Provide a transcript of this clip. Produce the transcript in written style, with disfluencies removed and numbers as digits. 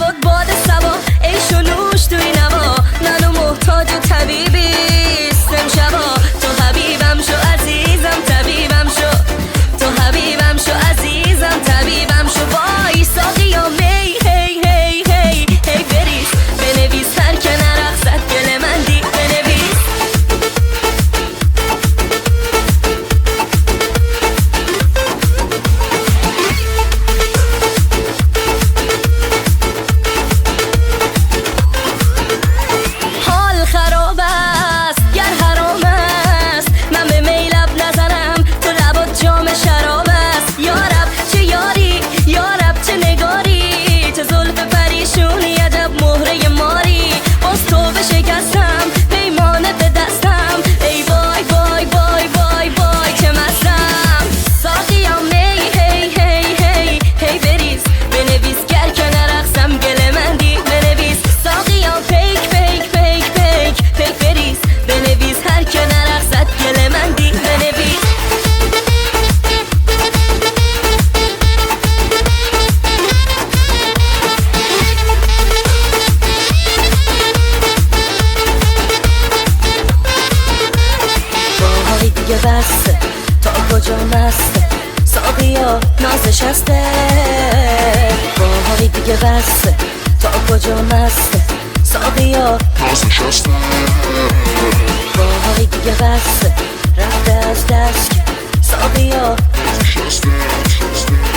شد باد سوا ای شنوش توی نوا منو محتاج طبیبیستم شبا تو حبیبم شو عزیزم طبیبم شو تو حبیبم شو عزیزم طبیبم شو وای ساقیا می هی هی هی هی بریز بنویس هر کنار رقصت گل من دی بنویس حال خراب است گر حرام است من به می لب نزنم تو لبات جام شراب است یارب چه یاری یارب چه نگاری چه زلف پریشونی عجب مهره ماری باز تو بشکستم پیمانه به دستم ای وای وای وای وای وای چه مستم ساقیا می هی هی هی هی بریز بنویس گر کنار رقصم گل من دی بنویس ساقیا پیک پیک پیک پیک پیک بریز بنویس هر کنار رقصت گل من دی بنویس وای دیگه بسته تا کجا مسته ساقیا نازش هسته وای دیگه بسته تا کجا مسته ساقیا نازش هسته وای دیگه بسته رفته از دست که ساقیا نازش هسته